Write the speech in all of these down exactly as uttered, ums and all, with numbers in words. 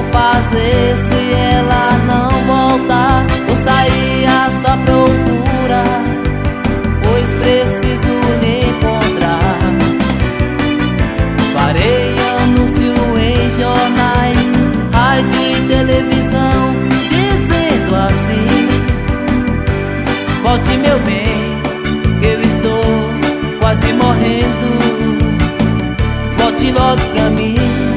fazer se ela não voltar? Vou sair à sua procura, pois preciso lhe encontrar. Farei anúncio em jornais, rádio e televisão, dizendo assim: volte, meu bem, que eu estou quase morrendo. Volte logo pra mim.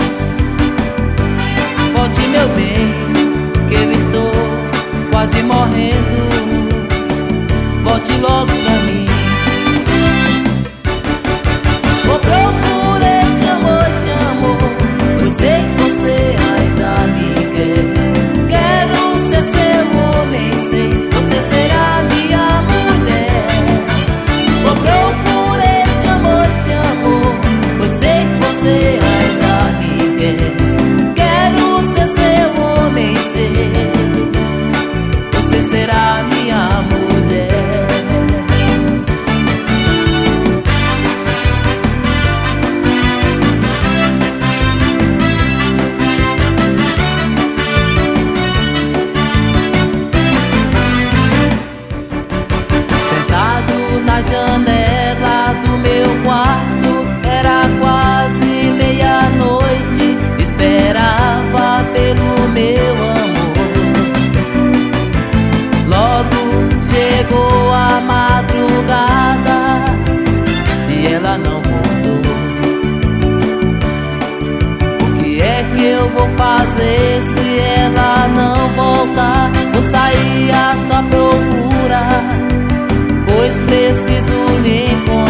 Volte, meu bem, que eu estou quase morrendo. Volte logo pra mim. Vou procurar este amor, este amor, eu sei que você ainda me quer. Quero ser seu homem, sei, você será minha mulher. Vou procurar este amor, este amor, eu sei que você ainda me quer. Você será minha mulher. Sentado na janela do meu quarto, era quase meia-noite, esperava pelo meu amor. Chegou a madrugada e ela não voltou. O que é que eu vou fazer se ela não voltar? Vou sair à sua procura, pois preciso lhe encontrar.